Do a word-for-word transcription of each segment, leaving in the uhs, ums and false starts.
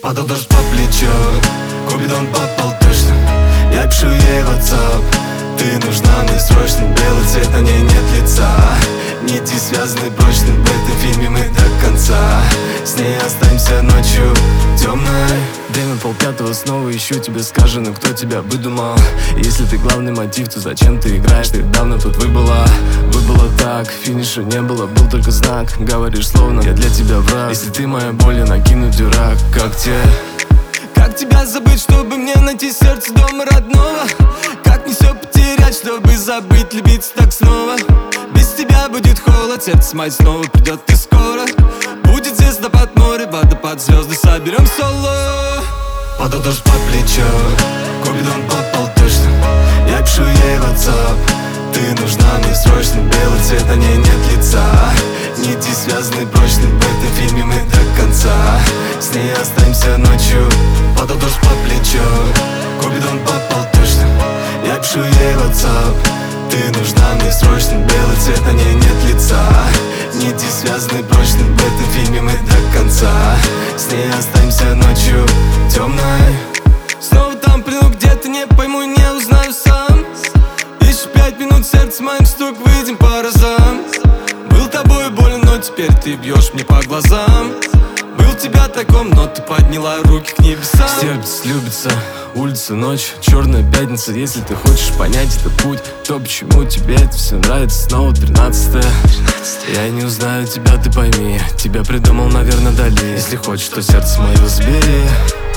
Падал дождь по плечу, Купидон попал точно. Я пишу ей в WhatsApp: ты нужна мне срочно. Белый цвет, на ней нет лица. Нити связаны прочно, в этом фильме мы до конца. С ней останемся ночью темной. Время полпятого, снова ищу тебя, скажи, ну кто тебя выдумал? Если ты главный мотив, то зачем ты играешь? Ты давно тут выбыла, выбыла так. Финиша не было, был только знак. Говоришь словно я для тебя враг. Если ты моя боль, я накину дурак. Как тебе? Как тебя забыть, чтобы мне найти сердце дома родного? Как не все потерять, чтобы забыть, любить так снова? Без тебя будет холод, сердце мое снова придет и скоро. Будет звездопад, море, водопад, звезды, соберем соло. Падал дождь по плечу, Купидон попал точно. Я пишу ей в WhatsApp: ты нужна мне срочно. Белый цвет, на ней нет лица. Нити связаны прочно, в этом фильме мы до конца. С ней останемся ночью. Падал дождь по плечу, Купидон попал точно. Я пишу ей в WhatsApp: ты нужна мне срочно. Белый цвет, на ней нет лица. Нити связаны прочно, в этом фильме мы до конца. С ней останемся ночью темной. Снова там плену, где-то не пойму, не узнаю сам. Еще пять минут, сердце моим стук, выйдем по разам. Был тобой болен, но теперь ты бьешь мне по глазам. Был тебя таком, но ты подняла руки к небесам. Сердце любится, улица, ночь, черная пятница. Если ты хочешь понять этот путь, то почему тебе это все нравится? Снова тринадцатое. Я не узнаю тебя, ты пойми. Тебя придумал, наверное, Дали. Если хочешь, то сердце мое забери.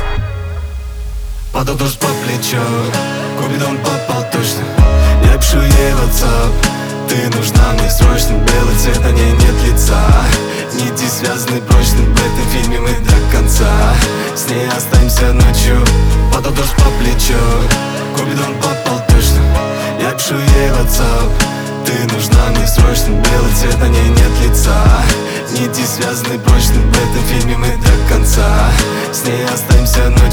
Падал дождь по плечу, Купидон попал точно. Я пишу ей в WhatsApp: ты нужна мне срочно. Белый цвет, на ней нет лица. Нити связаны прочно, в этом фильме мы до конца. С ней останемся ночью. Падал дождь по плечу, Купидон попал точно. Я пишу ей в WhatsApp: ты нужна мне срочно. Белый цвет, на ней нет лица. Нити связаны прочно, в этом фильме мы до конца. С ней останемся ночью.